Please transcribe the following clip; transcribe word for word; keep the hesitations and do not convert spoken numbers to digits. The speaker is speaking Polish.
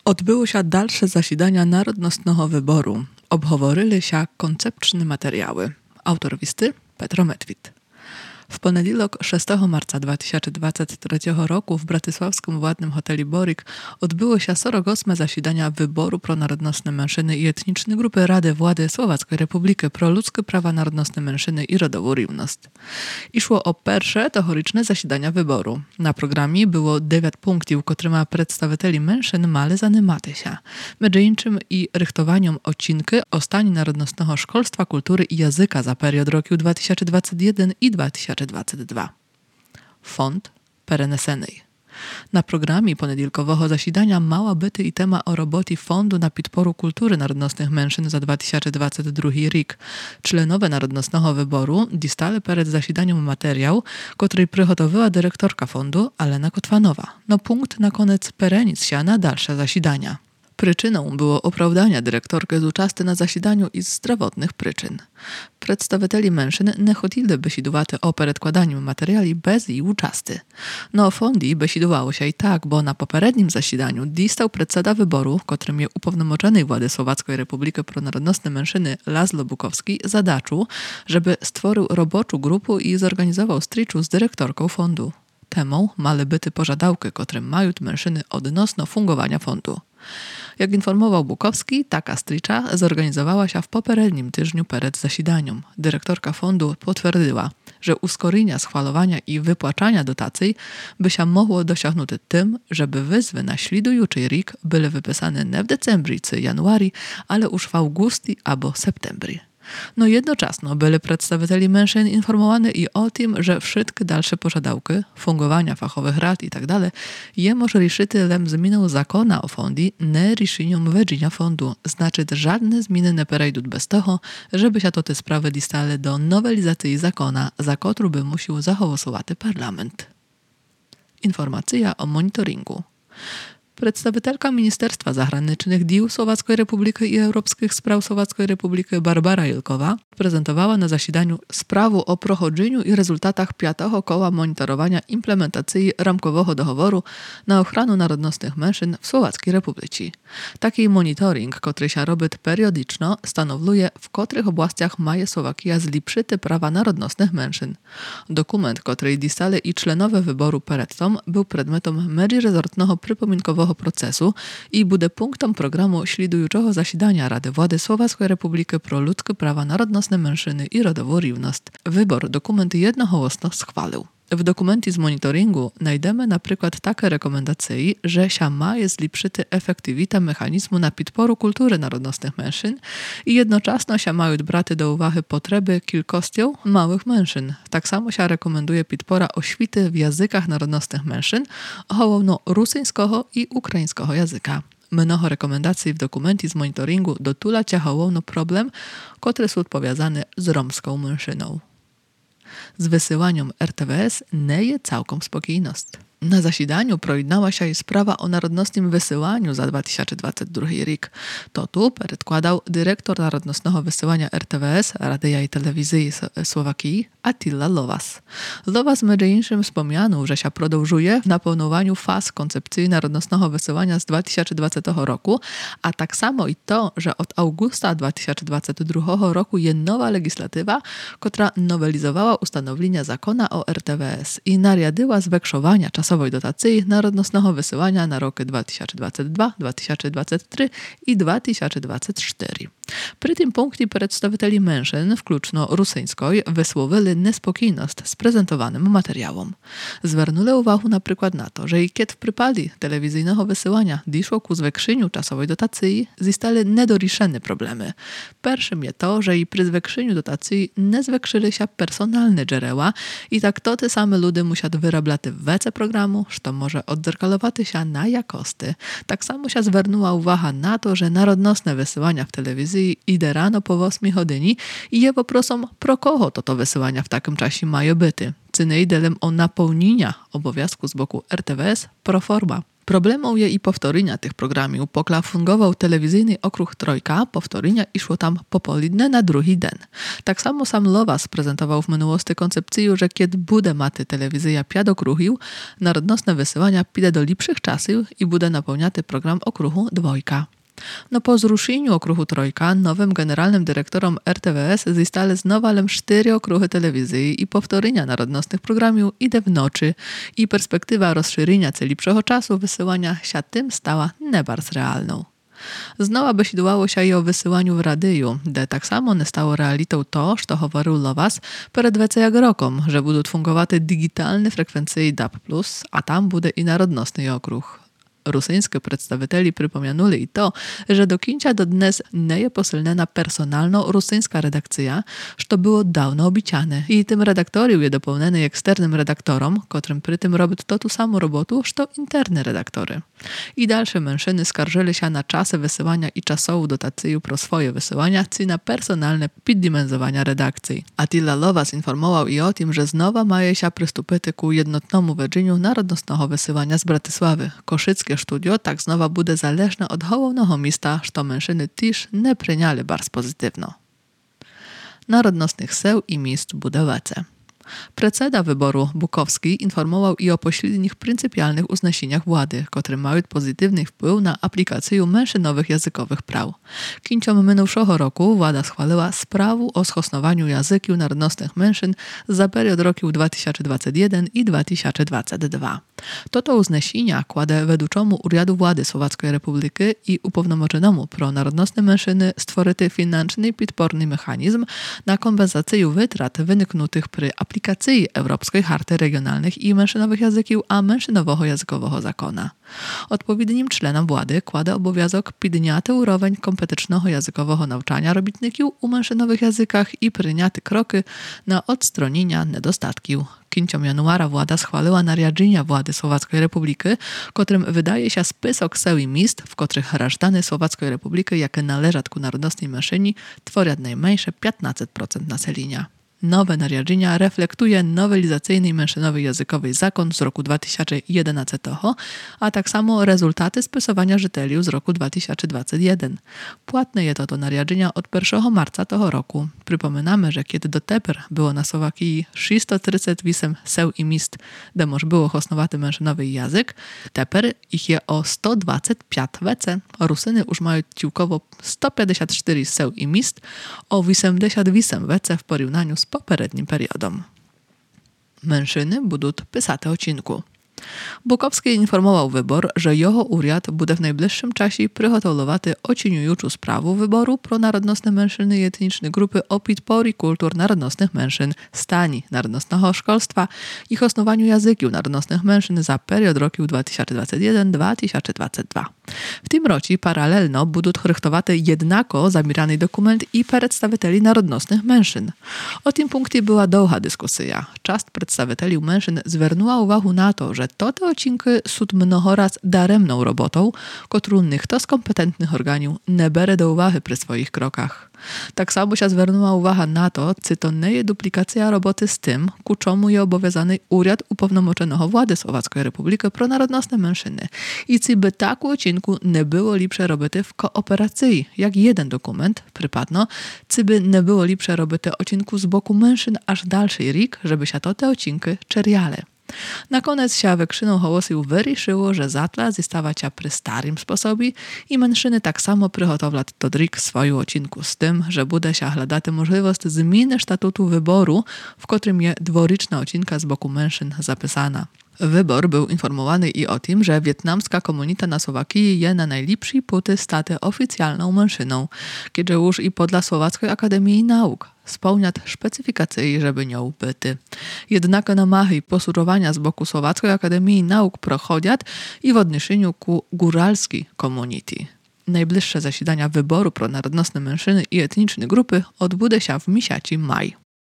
Odbyło się dalsze zasidania Narodnostnego Wyboru. Obhovorili się koncepczne materiały. Autor listy Petro Medwid. W poniedziałek szóstego marca dwa tysiące dwudziestego trzeciego roku w bratysławskim władnym hotelu Borik odbyło się czterdzieste ósme zasidania Wyboru pro narodnostne mężczyzny i etniczne grupy Rady Władzy Słowackiej Republiki pro ludzkie prawa narodnostne mężczyzny i rodową równość. Išło o pierwsze tegoroczne zasidania wyboru. Na programie było dziewięć punktów, którymi przedstawicieli mężczyzn mali zajmować się. Między innymi i rychtowaniem odcinki o stanie narodnostnego szkolstwa, kultury i języka za period roku dwa tysiące dwudziesty pierwszy i dwa tysiące dwudziesty drugi. Fond perenesenej. Na programie poniedziałkowego zasidania mała byty i tema o robocie Fondu na podporu kultury narodnostnych mężczyzn za dwa tysiące dwudziesty drugi rok. Członowie Narodnostnego Wyboru dostali przed zasidaniem materiał, który przygotowała dyrektorka fondu Alena Kotwanowa. No punkt na koniec perenic się na dalsze zasidania. Przyczyną było opravdanie dyrektorki z uczasty na zasidaniu i z zdrowotnych przyczyn. Przedstawicieli mężczyzn nie chcieli besidować o przedkładaniu materiału bez jej uczasty. No fondi besidowało się i tak, bo na poprzednim zasidaniu dostał przedseda wyboru, którym jest upełnomoczonej władzy Słowackiej Republiki pro narodnostne mężczyzny Laszlo Bukowski, zadaczu, żeby stworzył roboczą grupę i zorganizował striczu z dyrektorką fondu. Temą mali byty pożadałki, którym mają mężczyzny odnośnie fungowania fondu. Jak informował Bukowski, taka stricza zorganizowała się w poprzednim tygodniu przed zasidaniem. Dyrektorka fondu potwierdziła, że uskorienia schwalowania i wypłacania dotacji by się mogło dosięgnąć tym, żeby wyzwy na śledujący rok były wypisane nie w decembri czy januari, ale już w augustie albo septembri. No jednocześnie byli przedstawicieli mężczyzn informowani i o tym, że wszystkie dalsze pożadałki, fungowania fachowych rad itd. je może riszyć lem zmianą zakona o fondi, nie riszeniem wedzenia fondu. Znaczy, żadne zmiany nie przejdą bez tego, żeby się to te sprawy dostały do nowelizacji zakona, za którą by musiał zagłosować parlament. Informacja o monitoringu. Przedstawicielka Ministerstwa Zagranicznych Dzieł Słowackiej Republiki i Europejskich Spraw Słowackiej Republiki Barbara Jilkowa prezentowała na zasidaniu sprawę o prochodzeniu i rezultatach piątego koła monitorowania implementacji ramkowego dohoworu na ochronę narodnostnych mężczyzn w Słowackiej Republice. Taki monitoring, który się robi periodyczno, stanowiuje, w których oblastiach ma Słowakia zlepszyć prawa narodnostnych mężczyzn. Dokument, który dostali i członowie wyboru przed tym, był przedmiotem międzyresortnego przypominkowego procesu i będzie punktem programu śledującego zasidania Rady Władzy Słowackiej Republiki pro ludzkie prawa narodnostne mężczyzny i rodową równość. Wybór dokument jednogłośnie schwalił. W dokumencie z monitoringu znajdziemy na przykład takie rekomendacje, że się ma jest zlepszyć efektywita mechanizmu na podporu kultury narodnostnych mężczyzn i jednocześnie się mają brać do uwagi potrzeby kilkością małych mężczyzn. Tak samo się rekomenduje podpora oświty w językach narodnostnych mężczyzn, głównie rosyjskiego i ukraińskiego języka. Mnoho rekomendacji w dokumencie z monitoringu dotula się głównie problem, który jest odpowiązany z romską mężczyzną. Z wysyłaniem R T W S nie jest całkiem spokojność. Na zasidaniu projednała się sprawa o narodnostnym wysyłaniu za dwa tysiące dwudziesty drugi rok. To tu przedkładał dyrektor narodnostnego wysyłania R T W S, Radia i Telewizji Słowakii, Attila Lowas. Lowas między innymi wspomniano, że się продовжuje w napełnianiu faz koncepcji narodnostnego wysyłania z dwa tysiące dwudziestego roku, a tak samo i to, że od augusta dwa tysiące dwudziestego drugiego roku jest nowa legislatywa, która nowelizowała ustanowienia zakona o R T W S i nariadyła zwiększowania czasowej dotacji narodnostnego wysyłania na roki dwa tysiące dwudziesty drugi, dwa tysiące dwudziesty trzeci i dwa tysiące dwudziesty czwarty. Przy tym punkcie przedstawicieli mężczyzn, wključno rusyńskiej, wysłowili niespokojność z prezentowanym materiałem. Zwernuli uwagę na przykład na to, że i kiedy w przypadku telewizyjnego wysyłania doszło ku zwiększeniu czasowej dotacji, zostały niedoriszone problemy. Pierwszym jest to, że i przy zwiększeniu dotacji nie zwiększyły się personalne dziereła i tak to te same ludy musiały wyrabiać więcej programu, co może odzerkalować się na jakości. Tak samo się zwernęła uwaga na to, że narodnostne wysyłania w telewizji idę rano po ósmej godzinie i je poproszą, pro kogo to to wysyłania w takim czasie mają być. Czy nie idę o napełnienia obowiązku z boku R T W S pro forma. Problemą je i powtórzenia tych programów, pokla fungował telewizyjny okruch Trojka, powtórzenia išło tam popołudne na drugi dzień. Tak samo sam Lowas prezentował w minułosti koncepcję, że kiedy bude maty telewizyja pięć okruchów, narodnostne wysyłania pide do lepszych czasów i bude napełniaty program okruchu Dwojka. No po zruszeniu okruchu Trojka, nowym generalnym dyrektorom R T V S zostały znowalem cztery okruchy telewizji i powtórzenia narodnostnych programów idę w nocy i perspektywa rozszerzenia lepszego czasu wysyłania się tym stała nebars realną. Znowu besidłało się i o wysyłaniu w radiu, gdzie tak samo nie stało realitą to, co mówił Lowas przed więcej jak rokom, że będą fungowaty digitalne frekwencje D A B plus, a tam bude i narodnostny okruch. Rosyjskie przedstawicieli przypomnianuli i to, że do końca do dnes nie jest posilnena personalno rosyjska redakcja, co było dawno obieciane. I tym redaktorium jest dopełniony eksternym redaktorom, którym przy tym robią to tu samą robotę, co interne redaktory. I dalsze mężczyzny skarżyli się na czasy wysyłania i czasową dotację pro swoje wysyłania, czy na personalne poddimenzowania redakcji. Attila Lowas informował i o tym, że znowu maje się przystąpić ku jednotnemu wedzeniu narodnostnego wysyłania z Bratysławy. Koszyckie studio tak znowu bude zależne od hołownego miasta, co mężczyzny też nie przyjęli bardzo pozytywno. Narodnostnych seł i miejsc bude wece. Predseda wyboru Bukowski informował i o pośrednich pryncypialnych uznasieniach władzy, które mają pozytywny wpływ na aplikację mężczyznowych językowych praw. Kinciom minionego roku władza schwaliła sprawę o schosnowaniu języków narodnostnych mężczyzn za period roku dwa tysiące dwudziesty pierwszy i dwa tysiące dwudziesty drugi. Toto uznasienia kładę wedługczemu Urządu Władzy Słowackiej Republiki i upełnomoczenemu pro narodnostne mężczyzny stworzyty financzny i podporny mechanizm na kompenzację wytrat wyniknutych przy aplikacji Europejskiej Harty Regionalnych i Mężczyznowych Języków a Mężczyznowego Językowego Zakona. Odpowiednim czlenom władzy kładę obowiązek podniaty urowień kompetycznego językowego nauczania robitników u mężczyznowych językach i przyjęty kroky na odstronienia niedostatków. Kinciom januara władza schwaliła narjadzenia władzy Słowackiej Republiki, którym wydaje się spisok seł i miejsc, w których rasztany Słowackiej Republiki, jakie należą ku narodnostnej mężczyźni, tworzą najmniejsze piętnaście procent naselenia. Nowe narjadzenia reflektuje nowelizacyjny mężczyznowy językowy zakon z roku dwa tysiące jedenastego, a tak samo rezultaty spisowania żyteliów z roku dwa tysiące dwudziestego pierwszego. Płatne jest to, to narjadzenia od pierwszego marca tego roku. Przypominamy, że kiedy do teper było na Słowakii trzysta trzydzieści osiem seł i miejsc, gdzie moż było hosnowaty mężczyznowy język, teper ich je o sto dwadzieścia pięć wece. Rusyny już mają ciłkowo sto pięćdziesiąt cztery seł i miejsc, o osiemdziesiąt osiem wece w porównaniu z poprzednim periodom. Mężczyzny będą pisać odcinku. Bukowski informował wybór, że jego urząd będzie w najbliższym czasie przygotowywaty oceniującą sprawę wyboru pro narodnostne mężczyzny i etniczne grupy o podporze kultur narodnostnych mężczyzn, stani narodnostnego szkolstwa i osnowaniu języków narodnostnych mężczyzn za period roku dwa tysiące dwudziesty pierwszy do dwa tysiące dwudziestego drugiego. W tym roku paralelno będą rychtowaty jednako zabierany dokument i przedstawicieli narodnostnych mężczyzn. O tym punkcie była długa dyskusja. Część przedstawicieli mężczyzn zwróciła uwagę na to, że to te odcinki są mnohoraz daremną robotą, którą nikt z kompetentnych organów nie bierze do uwagi przy swoich krokach. Tak samo się zwróciła uwaga na to, czy to nie jest duplikacja roboty z tym, ku czemu jest obowiązany Urząd Upełnomoczonego Władzy Słowackiej Republiki pro narodnostne mężczyzny. I czy by taku odcinku nie było lepsze roboty w kooperacji, jak jeden dokument, przypadno, czy by nie było lepsze roboty odcinku z boku mężczyzn aż dalszy rik, żeby się to te odcinki czerjale. Na koniec się wykrzyną hołosów wyruszyło, że zatla została się przy starym sposobie i mężczyzny tak samo przygotowali do drik swoją odcinku z tym, że bude się hledaty możliwość zmiany statutu wyboru, w którym jest dworyczna odcinka z boku mężczyzn zapisana. Wybór był informowany i o tym, że wietnamska komunita na Słowakii jest na najlepszej puty staty oficjalną mężczyzną, kiedy już i podla Słowackiej Akademii Nauk spełniać specyfikacje, żeby nią byty. Jednak namachy i posurowania z boku Słowackiej Akademii Nauk prochodzą i w odniesieniu ku góralskiej community. Najbliższe zasiadania wyboru pro narodnostne mężczyzny i etniczne grupy odbędzie się w miesiącu maj.